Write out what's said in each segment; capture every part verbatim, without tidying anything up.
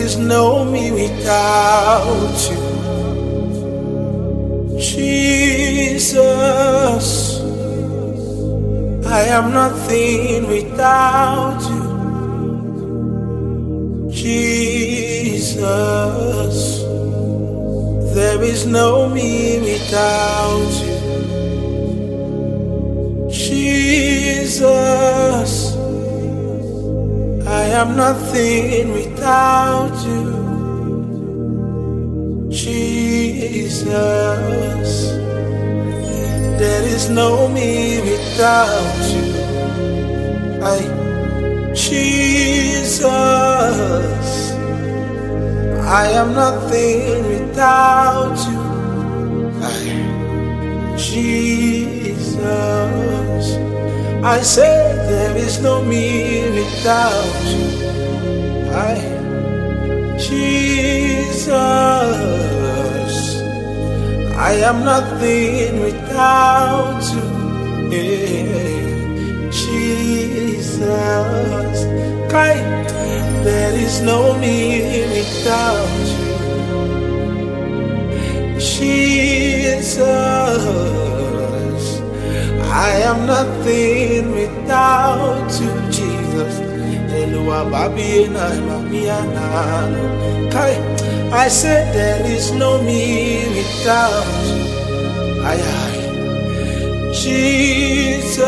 is no me without you. Jesus, I am nothing without you. Jesus, there is no me without you. Jesus, I am nothing without you. Jesus, there is no me without you. I, Jesus, I am nothing without you. I, Jesus, I say there is no me without you. I, Jesus, I am nothing without you. Yeah. Jesus, Kai, there is no me without you. Jesus, I am nothing without you. Jesus, Kai, I said there is no me without you. Aye, aye. Jesus,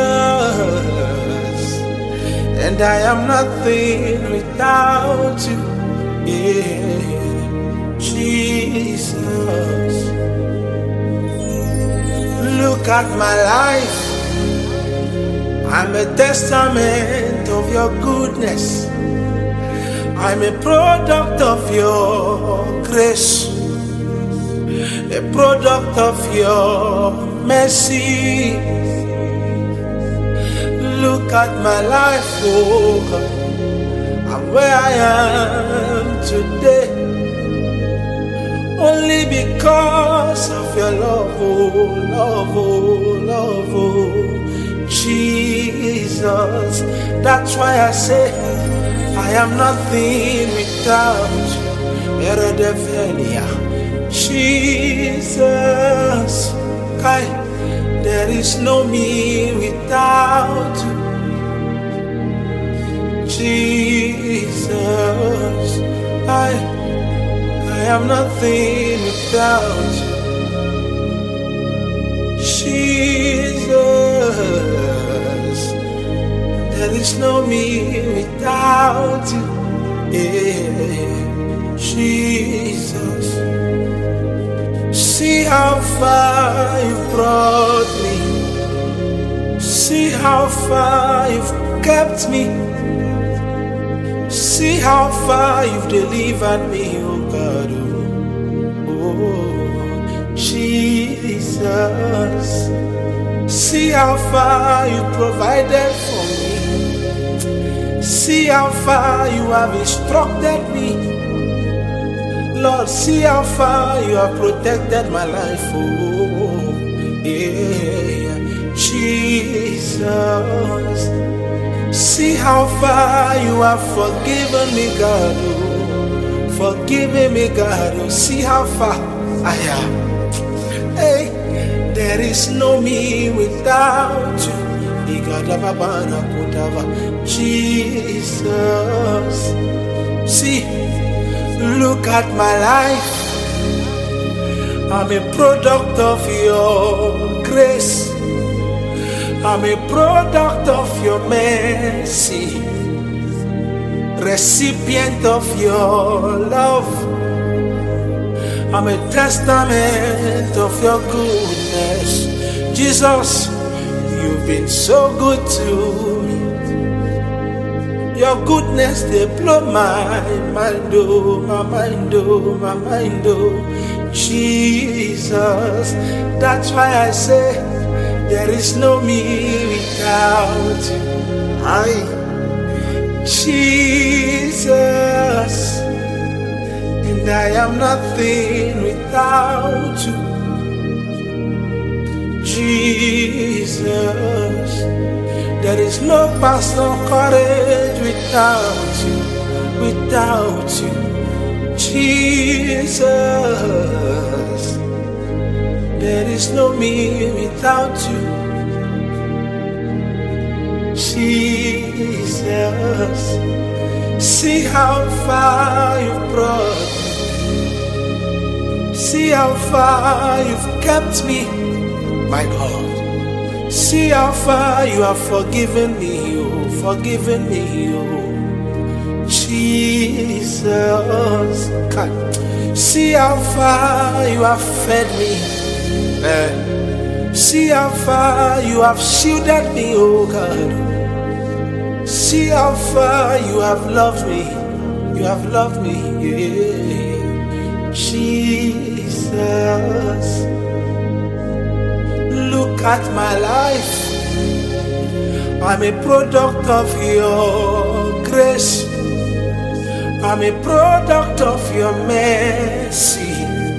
and I am nothing without you. Yeah. Jesus, look at my life. I'm a testament of your goodness. I'm a product of your grace, a product of your mercy. Look at my life, oh God. I'm where I am today, only because of your love, oh, love, oh, love, oh. Jesus, that's why I say I am nothing without you. Jesus, Kai, there is no me without you. Jesus, I, I am nothing without you. Jesus, there is no me without you. Yeah. Jesus, see how far you've brought me. See how far you've kept me. See how far you've delivered me, oh God. Oh, oh Jesus. See how far you provided for me. See how far you have instructed me. Lord, see how far you have protected my life. Oh, yeah. Jesus, see how far you have forgiven me, God. Oh, forgiven me, God. Oh, see how far I am. Hey, there is no me without you. Jesus, see, look at my life. I'm a product of your grace. I'm a product of your mercy, recipient of your love. I'm a testament of your goodness. Jesus, you've been so good to me. Your goodness, they blow my mind, oh, my mind, oh, my mind, oh. Jesus, that's why I say there is no me without you. I, Jesus, and I am nothing without you. Jesus, there is no personal courage without you, without you. Jesus, there is no me without you. Jesus, see how far you've brought me. See how far you've kept me, my God. See how far you have forgiven me, oh, forgiven me, oh. Jesus, God. See how far you have fed me. Eh. See how far you have shielded me, oh God. See how far you have loved me. You have loved me, yeah. Jesus, look at my life. I'm a product of your grace. I'm a product of your mercy,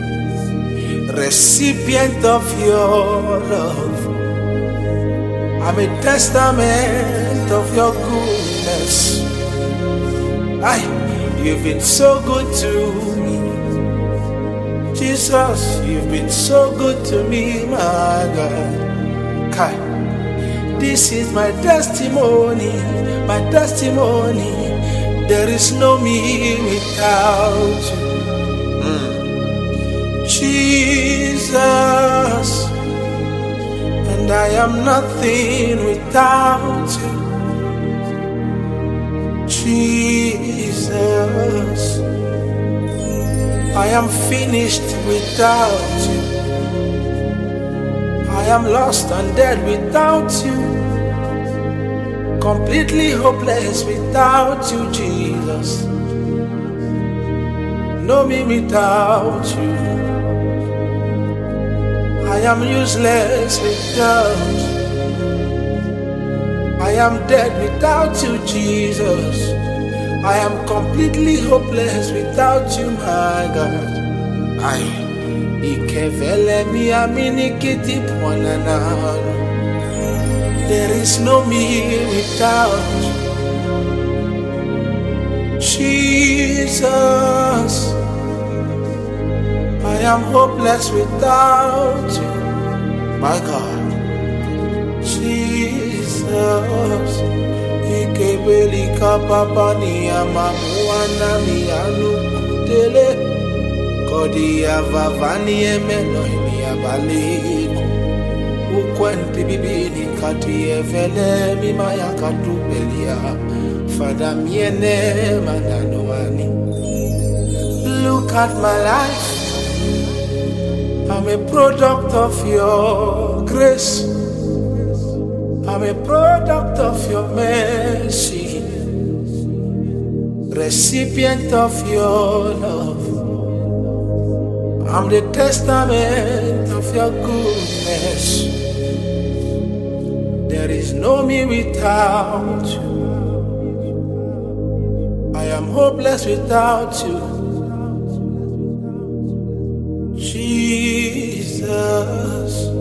recipient of your love. I'm a testament of your goodness. Aye, you've been so good to me. Jesus, you've been so good to me, my God. Kai. This is my testimony, my testimony. There is no me without you. Mm. Jesus, and I am nothing without you. Jesus, I am finished without you. I am lost and dead without you. Completely hopeless without you, Jesus. Know me without you. I am useless without you. I am dead without you, Jesus. I am completely hopeless without you, my God. I ikevele mi aminikiti pwanana. There is no me without you. Jesus, I am hopeless without you, my God. Jesus, ikebeli kapapa ni amamuana mi anukutele kodi avavani emeno ni abaliko. Ukwenti bibini kati evele mima ya katupelia Fada miene mananoani. Look at my life. I'm a product of your grace. I'm a product of your mercy, recipient of your love. I'm the testament of your goodness. There is no me without you. I am hopeless without you. Jesus.